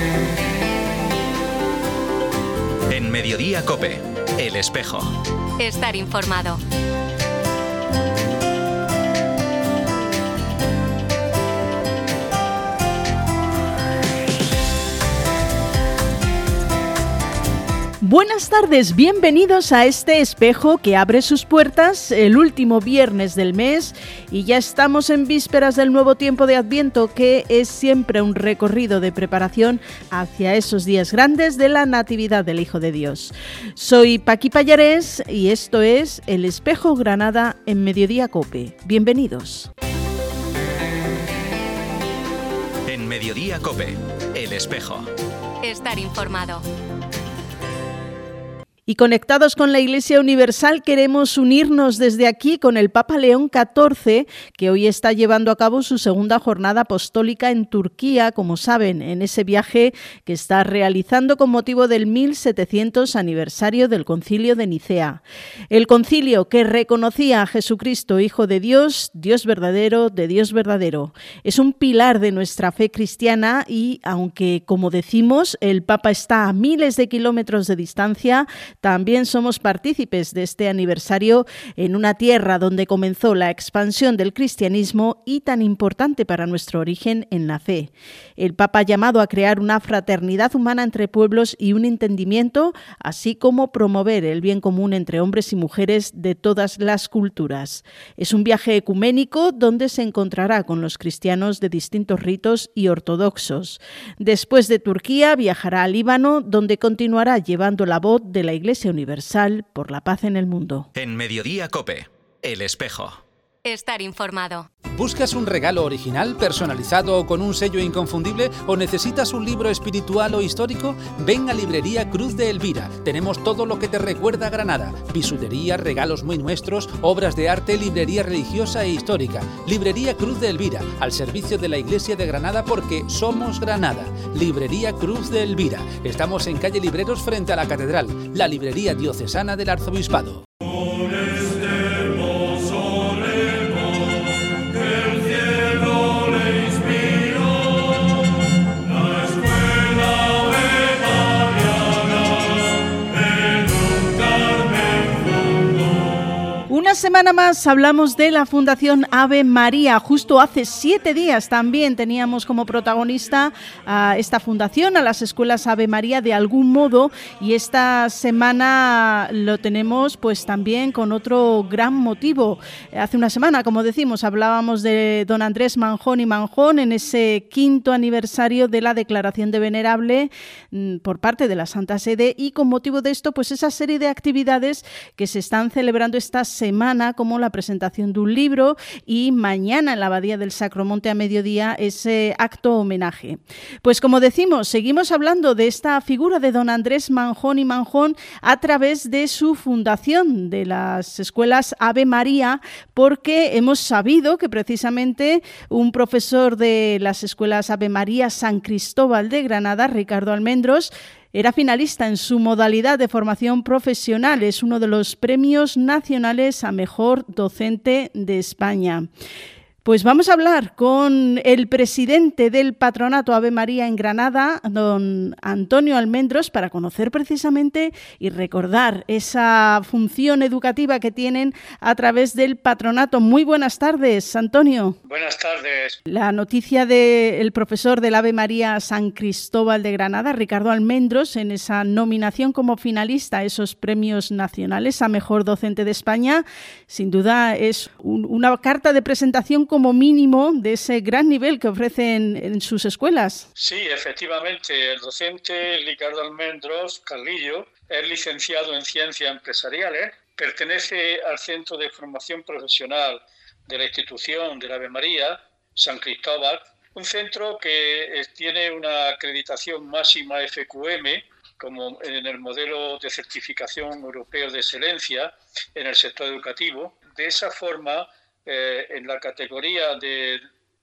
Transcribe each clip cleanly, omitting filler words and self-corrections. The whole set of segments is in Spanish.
En Mediodía COPE, El Espejo. Estar informado. Buenas tardes, bienvenidos a este espejo que abre sus puertas el último viernes del mes y ya estamos en vísperas del nuevo tiempo de Adviento, que es siempre un recorrido de preparación hacia esos días grandes de la Natividad del Hijo de Dios. Soy Paqui Pallarés y esto es El Espejo Granada en Mediodía COPE. Bienvenidos. En Mediodía COPE, El Espejo. Estar informado. Y conectados con la Iglesia Universal, queremos unirnos desde aquí con el Papa León XIV, que hoy está llevando a cabo su segunda jornada apostólica en Turquía, como saben, en ese viaje que está realizando con motivo del 1700 aniversario del Concilio de Nicea. El concilio que reconocía a Jesucristo, Hijo de Dios, Dios verdadero, de Dios verdadero. Es un pilar de nuestra fe cristiana y, aunque, como decimos, el Papa está a miles de kilómetros de distancia, también somos partícipes de este aniversario en una tierra donde comenzó la expansión del cristianismo y tan importante para nuestro origen en la fe. El Papa ha llamado a crear una fraternidad humana entre pueblos y un entendimiento, así como promover el bien común entre hombres y mujeres de todas las culturas. Es un viaje ecuménico donde se encontrará con los cristianos de distintos ritos y ortodoxos. Después de Turquía viajará a Líbano, donde continuará llevando la voz de la Iglesia Universal por la paz en el mundo. En Mediodía COPE, El Espejo. Estar informado. ¿Buscas un regalo original, personalizado o con un sello inconfundible? ¿O necesitas un libro espiritual o histórico? Ven a Librería Cruz de Elvira. Tenemos todo lo que te recuerda a Granada. Bisutería, regalos muy nuestros, obras de arte, librería religiosa e histórica. Librería Cruz de Elvira, al servicio de la Iglesia de Granada porque somos Granada. Librería Cruz de Elvira. Estamos en calle Libreros frente a la Catedral, la librería diocesana del Arzobispado. Una semana más hablamos de la Fundación Ave María. Justo hace 7 días también teníamos como protagonista a esta fundación, a las escuelas Ave María de algún modo, y esta semana lo tenemos pues también con otro gran motivo. Hace una semana, como decimos, hablábamos de don Andrés Manjón y Manjón en ese 5º aniversario de la declaración de venerable por parte de la Santa Sede, y con motivo de esto pues esa serie de actividades que se están celebrando esta semana, como la presentación de un libro, y mañana en la Abadía del Sacromonte a mediodía ese acto homenaje. Pues como decimos, seguimos hablando de esta figura de don Andrés Manjón y Manjón a través de su fundación de las escuelas Ave María, porque hemos sabido que precisamente un profesor de las escuelas Ave María San Cristóbal de Granada, Ricardo Almendros, era finalista en su modalidad de formación profesional. Es uno de los premios nacionales a mejor docente de España. Pues vamos a hablar con el presidente del Patronato Ave María en Granada, don Antonio Almendros, para conocer precisamente y recordar esa función educativa que tienen a través del patronato. Muy buenas tardes, Antonio. Buenas tardes. La noticia del profesor del Ave María San Cristóbal de Granada, Ricardo Almendros, en esa nominación como finalista a esos premios nacionales a mejor docente de España, sin duda es una carta de presentación como mínimo de ese gran nivel que ofrecen en sus escuelas. Sí, efectivamente, el docente Ricardo Almendros Carlillo es licenciado en Ciencias Empresariales, pertenece al Centro de Formación Profesional de la institución del Ave María, San Cristóbal, un centro que tiene una acreditación máxima FQM, como en el modelo de certificación europeo de excelencia en el sector educativo. De esa forma, en la categoría de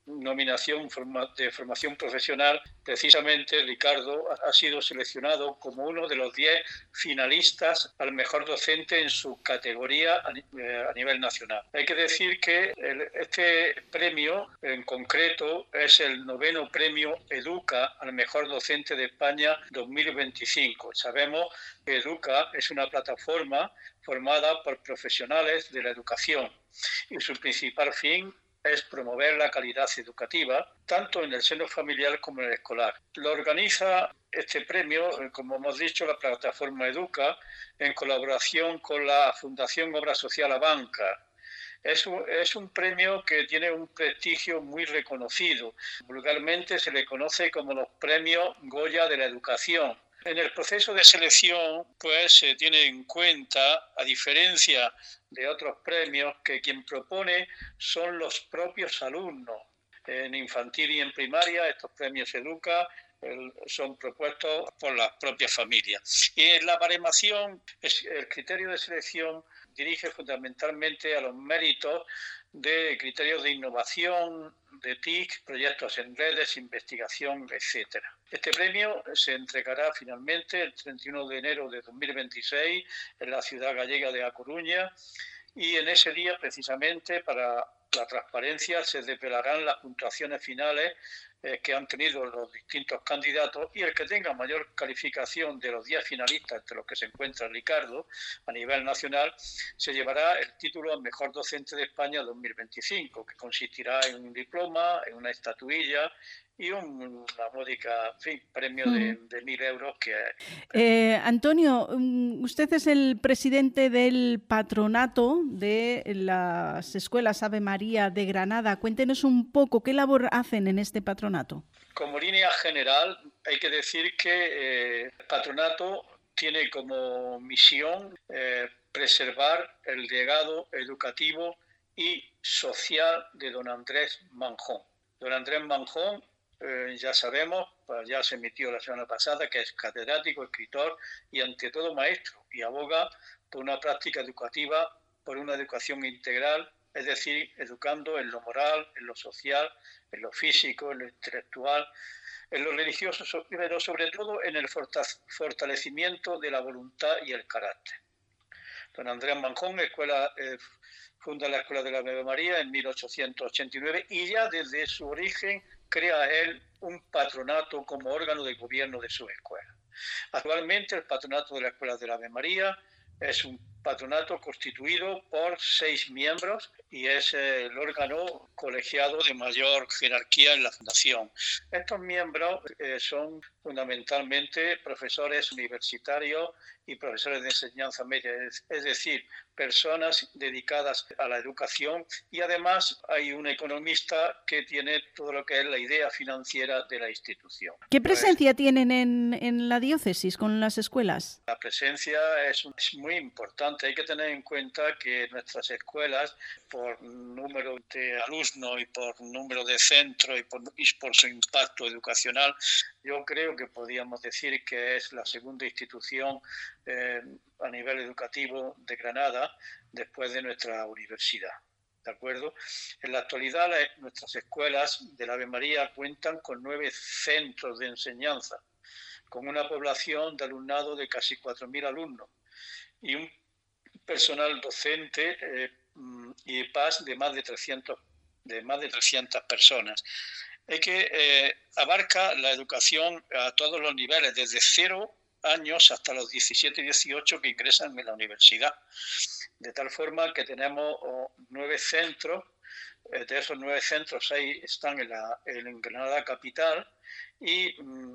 nominación de formación profesional, precisamente Ricardo ha sido seleccionado como uno de los 10 finalistas al mejor docente en su categoría a nivel nacional. Hay que decir que este premio en concreto es el 9º premio Educa al mejor docente de España 2025. Sabemos que Educa es una plataforma formada por profesionales de la educación y su principal fin es promover la calidad educativa, tanto en el seno familiar como en el escolar. Lo organiza este premio, como hemos dicho, la plataforma Educa, en colaboración con la Fundación Obra Social Abanca. Es un premio que tiene un prestigio muy reconocido. Vulgarmente se le conoce como los premios Goya de la educación. En el proceso de selección, pues se tiene en cuenta, a diferencia de otros premios, que quien propone son los propios alumnos. En infantil y en primaria, estos premios Educa son propuestos por las propias familias. Y en la baremación, el criterio de selección dirige fundamentalmente a los méritos de criterios de innovación, de TIC, proyectos en redes, investigación, etc. Este premio se entregará finalmente el 31 de enero de 2026 en la ciudad gallega de A Coruña, y en ese día, precisamente, para la transparencia, se desvelarán las puntuaciones finales que han tenido los distintos candidatos, y el que tenga mayor calificación de los 10 finalistas, entre los que se encuentra Ricardo, a nivel nacional, se llevará el título al mejor docente de España 2025, que consistirá en un diploma, en una estatuilla y una módica premio de 1.000 euros. Antonio, usted es el presidente del patronato de las escuelas Ave María de Granada. Cuéntenos un poco qué labor hacen en este patronato. Como línea general, hay que decir que el patronato tiene como misión preservar el legado educativo y social de don Andrés Manjón. Don Andrés Manjón, ya sabemos, ya se emitió la semana pasada, que es catedrático, escritor y ante todo maestro, y aboga por una práctica educativa, por una educación integral, es decir, educando en lo moral, en lo social, en lo físico, en lo intelectual, en lo religioso, pero sobre todo en el fortalecimiento de la voluntad y el carácter. Don Andrés Manjón funda la Escuela de la Ave María en 1889 y ya desde su origen crea él un patronato como órgano de gobierno de su escuela. Actualmente el patronato de la Escuela de la Ave María es un patronato constituido por 6 miembros y es el órgano colegiado de mayor jerarquía en la fundación. Estos miembros son fundamentalmente profesores universitarios y profesores de enseñanza media, es decir, personas dedicadas a la educación, y además hay un economista que tiene todo lo que es la idea financiera de la institución. ¿Qué presencia tienen en la diócesis con las escuelas? La presencia es muy importante. Hay que tener en cuenta que nuestras escuelas, por número de alumnos y por número de centros y por su impacto educacional, yo creo que podríamos decir que es la segunda institución a nivel educativo de Granada después de nuestra universidad. ¿De acuerdo? En la actualidad, nuestras escuelas de la Ave María cuentan con 9 centros de enseñanza, con una población de alumnado de casi 4.000 alumnos y un personal docente y PAS de más de 300 personas. Es que abarca la educación a todos los niveles, desde 0 años hasta los 17 y 18 que ingresan en la universidad. De tal forma que tenemos 9 centros. De esos 9 centros, 6 están en Granada capital y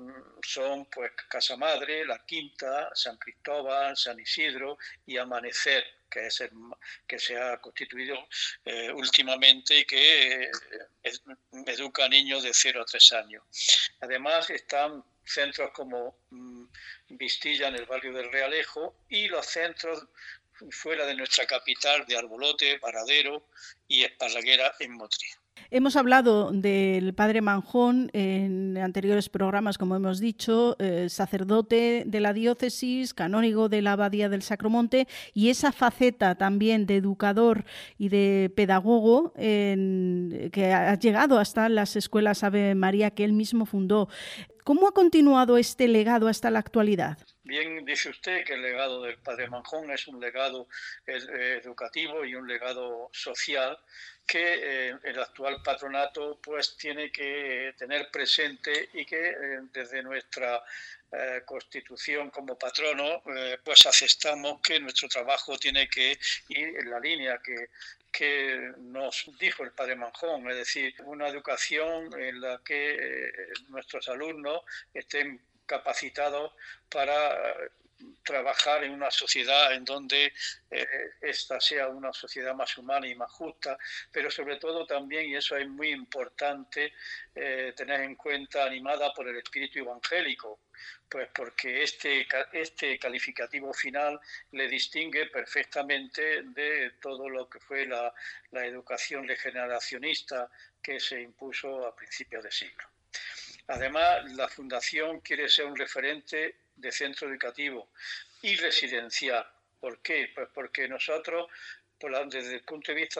son pues Casa Madre, La Quinta, San Cristóbal, San Isidro y Amanecer, que es que se ha constituido últimamente y que educa a niños de 0 a 3 años. Además están centros como Vistilla en el barrio del Realejo y los centros fuera de nuestra capital de Arbolote, Varadero y Esparraguera en Motril. Hemos hablado del padre Manjón en anteriores programas, como hemos dicho, sacerdote de la diócesis, canónigo de la Abadía del Sacromonte, y esa faceta también de educador y de pedagogo que ha llegado hasta las escuelas Ave María que él mismo fundó. ¿Cómo ha continuado este legado hasta la actualidad? Bien, dice usted que el legado del padre Manjón es un legado educativo y un legado social que el actual patronato pues tiene que tener presente y que desde nuestra constitución como patrono pues aceptamos que nuestro trabajo tiene que ir en la línea que nos dijo el padre Manjón, es decir, una educación en la que nuestros alumnos estén capacitados para trabajar en una sociedad en donde esta sea una sociedad más humana y más justa, pero sobre todo también, y eso es muy importante, tener en cuenta, animada por el espíritu evangélico, pues porque este calificativo final le distingue perfectamente de todo lo que fue la educación regeneracionista que se impuso a principios de siglo. Además, la Fundación quiere ser un referente de centro educativo y residencial. ¿Por qué? Pues porque nosotros, desde el punto de vista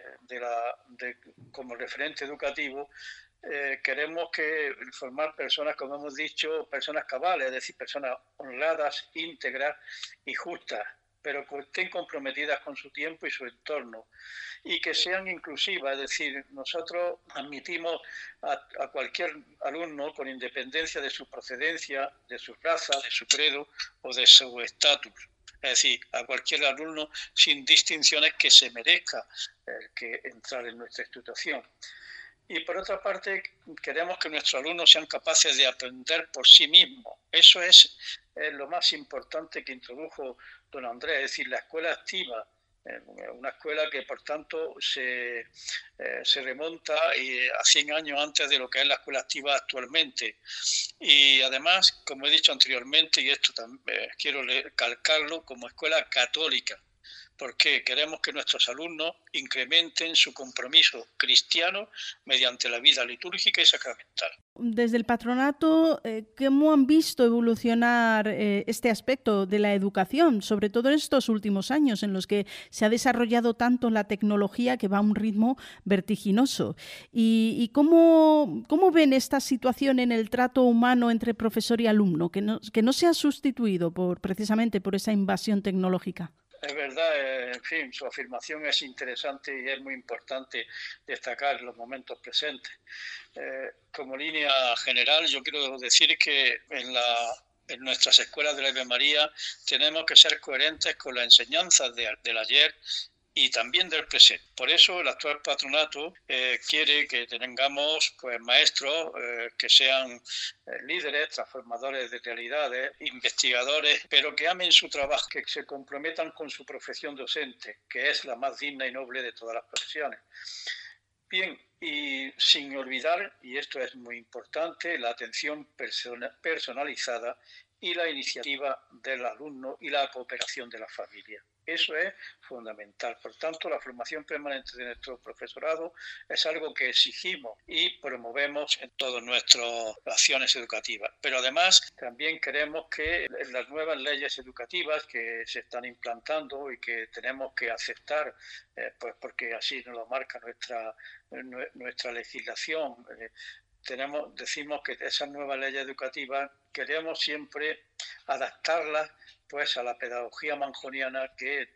como referente educativo, queremos formar personas, como hemos dicho, personas cabales, es decir, personas honradas, íntegras y justas, pero que estén comprometidas con su tiempo y su entorno, y que sean inclusivas, es decir, nosotros admitimos a cualquier alumno con independencia de su procedencia, de su raza, de su credo o de su estatus. Es decir, a cualquier alumno sin distinciones que se merezca que entrar en nuestra institución. Y por otra parte, queremos que nuestros alumnos sean capaces de aprender por sí mismos. Eso es lo más importante que introdujo don Andrés, es decir, la escuela activa, una escuela que por tanto se remonta a 100 años antes de lo que es la escuela activa actualmente. Y además, como he dicho anteriormente, y esto también quiero calcarlo, como escuela católica, porque queremos que nuestros alumnos incrementen su compromiso cristiano mediante la vida litúrgica y sacramental. Desde el patronato, ¿cómo han visto evolucionar este aspecto de la educación, sobre todo en estos últimos años en los que se ha desarrollado tanto la tecnología que va a un ritmo vertiginoso? ¿Y cómo ven esta situación en el trato humano entre profesor y alumno, que no se ha sustituido precisamente por esa invasión tecnológica? Es verdad, en fin, su afirmación es interesante y es muy importante destacar los momentos presentes. Como línea general, yo quiero decir que en nuestras escuelas de la Ave María tenemos que ser coherentes con las enseñanzas del ayer y también del presente. Por eso el actual patronato quiere que tengamos pues, maestros que sean líderes, transformadores de realidades, investigadores, pero que amen su trabajo, que se comprometan con su profesión docente, que es la más digna y noble de todas las profesiones. Bien, y sin olvidar, y esto es muy importante, la atención personalizada y la iniciativa del alumno y la cooperación de la familia. Eso es fundamental. Por tanto, la formación permanente de nuestro profesorado es algo que exigimos y promovemos en todas nuestras acciones educativas. Pero además también queremos que las nuevas leyes educativas que se están implantando y que tenemos que aceptar, pues porque así nos lo marca nuestra legislación, decimos que esas nuevas leyes educativas queremos siempre adaptarlas pues a la pedagogía manjoniana que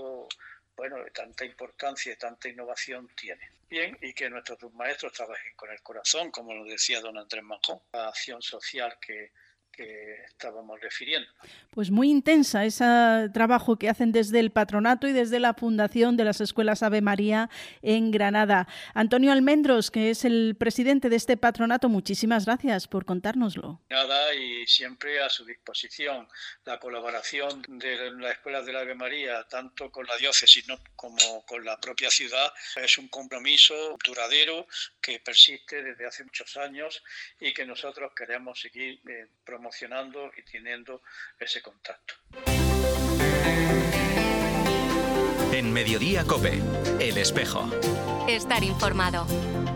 tanta importancia y tanta innovación tiene. Bien, y que nuestros maestros trabajen con el corazón, como lo decía don Andrés Manjón, la acción social que estábamos refiriendo. Pues muy intensa ese trabajo que hacen desde el patronato y desde la fundación de las escuelas Ave María en Granada. Antonio Almendros, que es el presidente de este patronato, muchísimas gracias por contárnoslo. Nada, y siempre a su disposición. La colaboración de las escuelas de la Ave María, tanto con la diócesis como con la propia ciudad, es un compromiso duradero que persiste desde hace muchos años y que nosotros queremos seguir promocionando y teniendo ese contacto. En Mediodía COPE, El Espejo. Estar informado.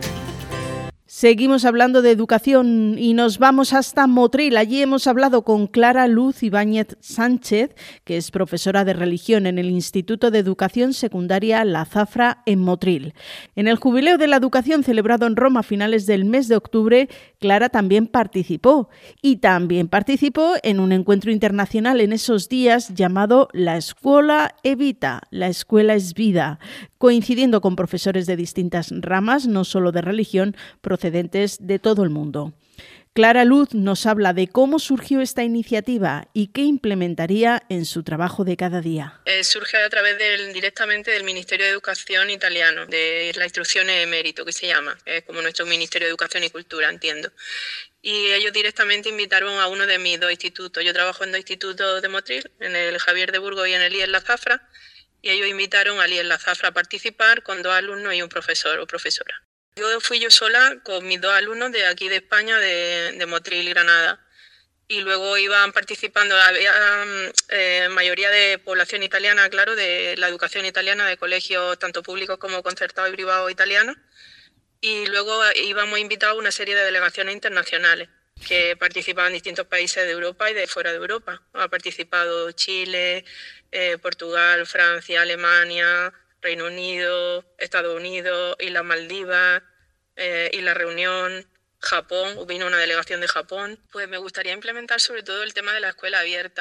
Seguimos hablando de educación y nos vamos hasta Motril. Allí hemos hablado con Clara Luz Ibáñez Sánchez, que es profesora de religión en el Instituto de Educación Secundaria La Zafra en Motril. En el Jubileo de la Educación celebrado en Roma a finales del mes de octubre, Clara también participó. Y también participó en un encuentro internacional en esos días llamado La Scuola è Vita, la escuela es vida, coincidiendo con profesores de distintas ramas, no solo de religión, procedentes de todo el mundo. Clara Luz nos habla de cómo surgió esta iniciativa y qué implementaría en su trabajo de cada día. Surge a través directamente del Ministerio de Educación italiano, de la instrucción emérito, que se llama, es como nuestro Ministerio de Educación y Cultura, entiendo. Y ellos directamente invitaron a uno de mis dos institutos. Yo trabajo en dos institutos de Motril, en el Javier de Burgos y en el IES La Zafra, y ellos invitaron al IES La Zafra a participar con 2 alumnos y un profesor o profesora. Fui yo sola con mis 2 alumnos de aquí de España, de Motril y Granada. Y luego iban participando, había mayoría de población italiana, claro, de la educación italiana, de colegios tanto públicos como concertados y privados italianos. Y luego íbamos invitados a una serie de delegaciones internacionales que participaban en distintos países de Europa y de fuera de Europa. Ha participado Chile, Portugal, Francia, Alemania, Reino Unido, Estados Unidos, Islas Maldivas, Isla Reunión, Japón, vino una delegación de Japón. Pues me gustaría implementar sobre todo el tema de la escuela abierta,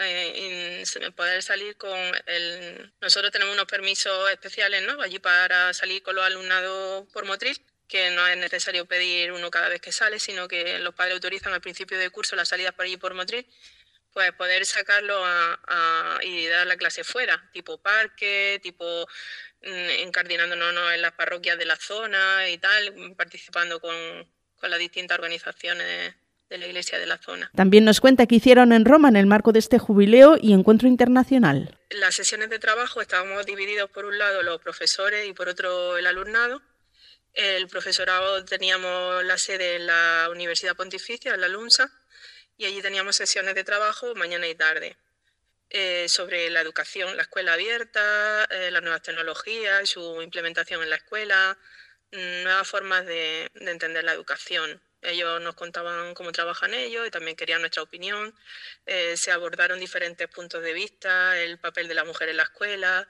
poder salir con Nosotros tenemos unos permisos especiales, ¿no?, allí para salir con los alumnados por Motril, que no es necesario pedir uno cada vez que sale, sino que los padres autorizan al principio de curso las salidas por allí por Motril, pues poder sacarlo y dar la clase fuera, tipo parque, tipo encardinándonos en las parroquias de la zona y tal, participando con las distintas organizaciones de la iglesia de la zona. También nos cuenta qué hicieron en Roma en el marco de este jubileo y encuentro internacional. Las sesiones de trabajo estábamos divididos por un lado los profesores y por otro el alumnado. El profesorado teníamos la sede en la Universidad Pontificia, en la LUMSA, y allí teníamos sesiones de trabajo mañana y tarde sobre la educación, la escuela abierta, las nuevas tecnologías, su implementación en la escuela, nuevas formas de entender la educación. Ellos nos contaban cómo trabajan ellos y también querían nuestra opinión. Se abordaron diferentes puntos de vista, el papel de la mujer en la escuela,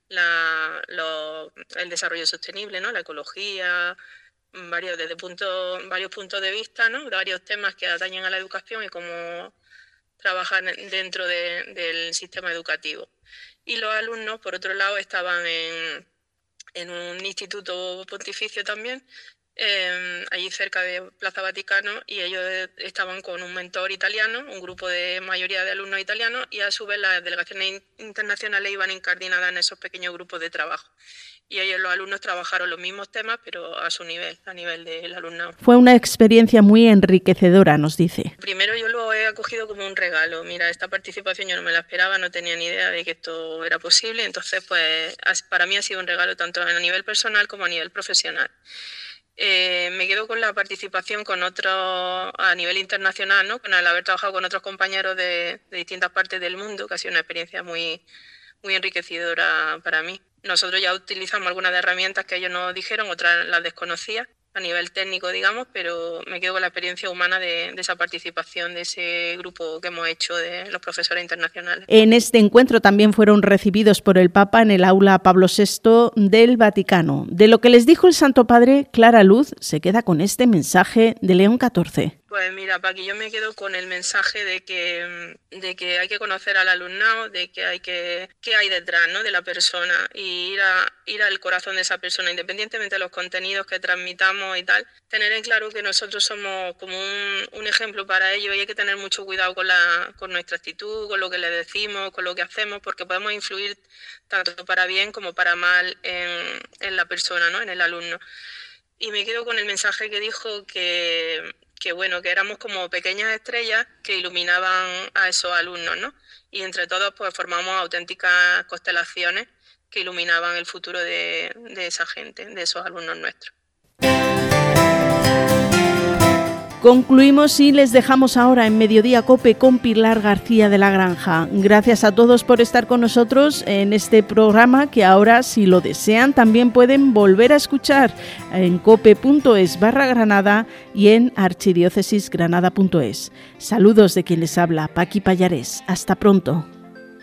el desarrollo sostenible, ¿no?, la ecología, varios puntos de vista, ¿no?, de varios temas que atañen a la educación y cómo trabajar dentro del sistema educativo. Y los alumnos, por otro lado, estaban en un instituto pontificio también, allí cerca de Plaza Vaticano, y ellos estaban con un mentor italiano, un grupo de mayoría de alumnos italianos, y a su vez las delegaciones internacionales iban incardinadas en esos pequeños grupos de trabajo. Y ellos, los alumnos, trabajaron los mismos temas, pero a su nivel, a nivel del alumnado. Fue una experiencia muy enriquecedora, nos dice. Primero yo lo he acogido como un regalo. Mira, esta participación yo no me la esperaba, no tenía ni idea de que esto era posible. Entonces, pues para mí ha sido un regalo tanto a nivel personal como a nivel profesional. Me quedo con la participación con otros a nivel internacional, ¿no?, con el haber trabajado con otros compañeros de distintas partes del mundo, que ha sido una experiencia muy, muy enriquecedora para mí. Nosotros ya utilizamos algunas de herramientas que ellos nos dijeron, otras las desconocía a nivel técnico, digamos, pero me quedo con la experiencia humana de esa participación, de ese grupo que hemos hecho de los profesores internacionales. En este encuentro también fueron recibidos por el Papa en el aula Pablo VI del Vaticano. De lo que les dijo el Santo Padre, Clara Luz se queda con este mensaje de León XIV. Pues mira, Paqui, yo me quedo con el mensaje de que hay que conocer al alumnado, de que hay qué hay detrás, ¿no?, de la persona, y ir al corazón de esa persona, independientemente de los contenidos que transmitamos y tal. Tener en claro que nosotros somos como un ejemplo para ellos, y hay que tener mucho cuidado con nuestra actitud, con lo que les decimos, con lo que hacemos, porque podemos influir tanto para bien como para mal en la persona, ¿no?, en el alumno. Y me quedo con el mensaje que dijo que éramos como pequeñas estrellas que iluminaban a esos alumnos, ¿no? Y entre todos pues formamos auténticas constelaciones que iluminaban el futuro de esa gente, de esos alumnos nuestros. Concluimos y les dejamos ahora en Mediodía COPE con Pilar García de la Granja. Gracias a todos por estar con nosotros en este programa que ahora, si lo desean, también pueden volver a escuchar en cope.es/Granada y en archidiócesisgranada.es. Saludos de quien les habla, Paqui Pallarés. Hasta pronto.